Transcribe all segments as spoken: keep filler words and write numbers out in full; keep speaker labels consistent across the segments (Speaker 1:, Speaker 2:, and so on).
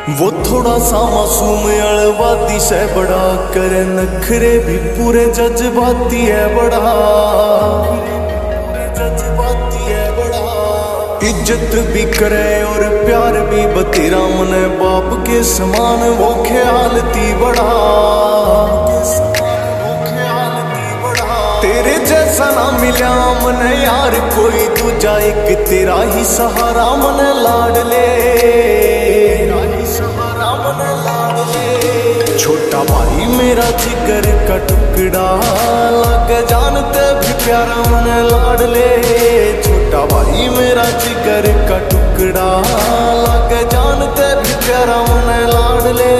Speaker 1: वो थोड़ा सा मासूम अड़वाती से बड़ा करे नखरे भी पूरे जज्बाती है बड़ा जज्बाती है बड़ा इज्जत भी करे और प्यार भी बतेरा मन बाप के समान वो ख्यालती बड़ा तेरे जैसा ना मिला मन यार कोई दूजा एक तेरा ही सहारा मन लाड ले छोटा भाई मेरा जिगर का टुकड़ा लग जानते भी प्यारा मन लाड ले छोटा भाई मेरा जिगर का टुकड़ा लग जानते भी प्यारा मन लाड ले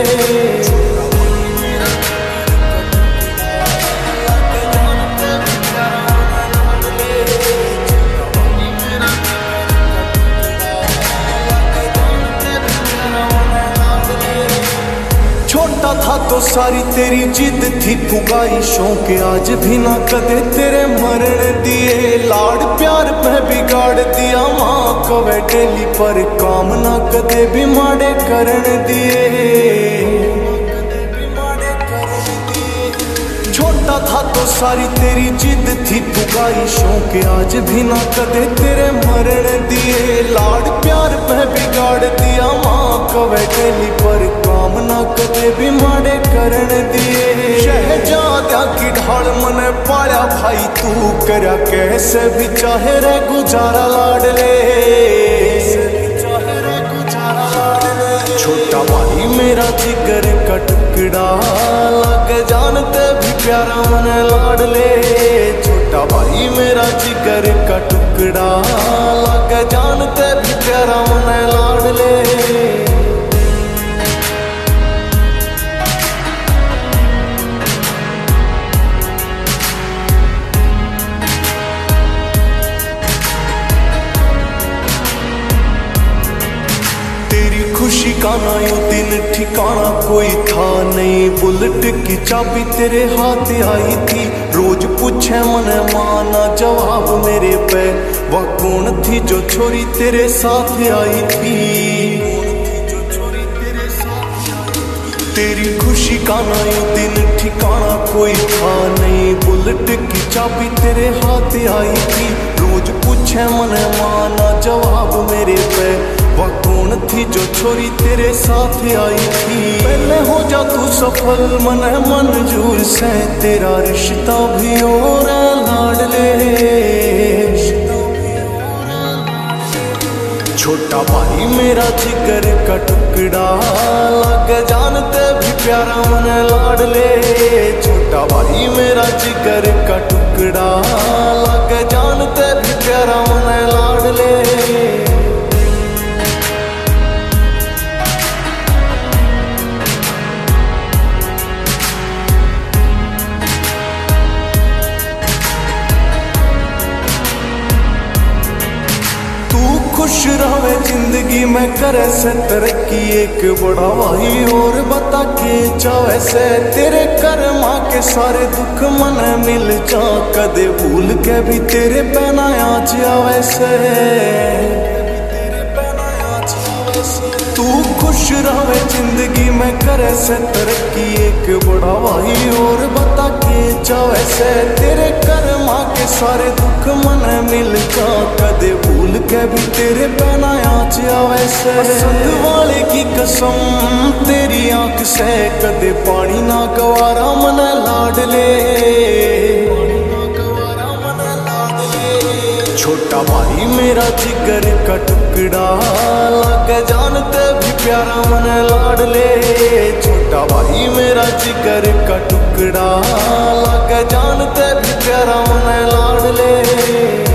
Speaker 1: छोटा था तो सारी तेरी जिद थी पुगाई शौक आज भी ना कदे तेरे मरण दिए लाड प्यार पे बिगाड़ दिया माँ कवे डेली पर काम ना कदे भी माड़े करण दिए छोटा था तो सारी तेरी जिद थी पुगाई शौक आज भी ना कदे तेरे मरण दिए लाड प्यार पे बिगाड़ दिया माँ कवे डेली पर काम ना कदे भी माड़े करण दिए शहजादा की ढाल मन पाया भाई तू करया कैसे भी चाहे रे गुजारा लाड ले छोटा भाई मेरा जिगर का टुकड़ा लग जानते भी प्यारा मन लाड ले छोटा भाई मेरा जिगर का टुकड़ा लग जानते भी प्यारा मन लाड ले खुशी का ना यो दिन ठिकाना कोई था नहीं बुलेट की चाबी तेरे हाथ आई थी रोज पूछे मन माना जवाब मेरे पे वह कौन थी जो छोरी तेरे साथ आई थी तेरी खुशी का ना यो दिन ठिकाना कोई था नहीं बुलेट की चाबी तेरे हाथ आई थी रोज पूछे मन माना जवाब मेरे पे वह कौन थी जो छोरी तेरे साथ आई थी पहले हो जा तू सफल मन मंजूर से तेरा रिश्ता भी और लाड ले छोटा भाई मेरा जिगर का टुकड़ा लग जानते भी प्यारा मन लाड ले छोटा भाई मेरा जिगर का टुकड़ा लग जानते भी प्यारा मन लाड ले खुश रहे जिंदगी में करे से तरक्की एक बड़ा भाई और बता के चाहे से तेरे कर्मा के सारे दुख मन मिल जा कदे भूल के भी तेरे पहना आज आवे से तू खुश रहे जिंदगी में करे से तरक्की एक बड़ा भाई और बता के चाहे से तेरे कर्मा के सारे दुख मन मिल जा कदे भूल के भी तेरे पहना आज आवे से संग वाले की कसम तेरी आंख से कदे पानी ना गवारा मन लाड ले छोटा भाई मेरा जिगर का टुकड़ा लग जानते भी प्यारा मन लाड ले छोटा भाई मेरा जिगर का टुकड़ा लग जानते भी प्यारा मन लाड ले।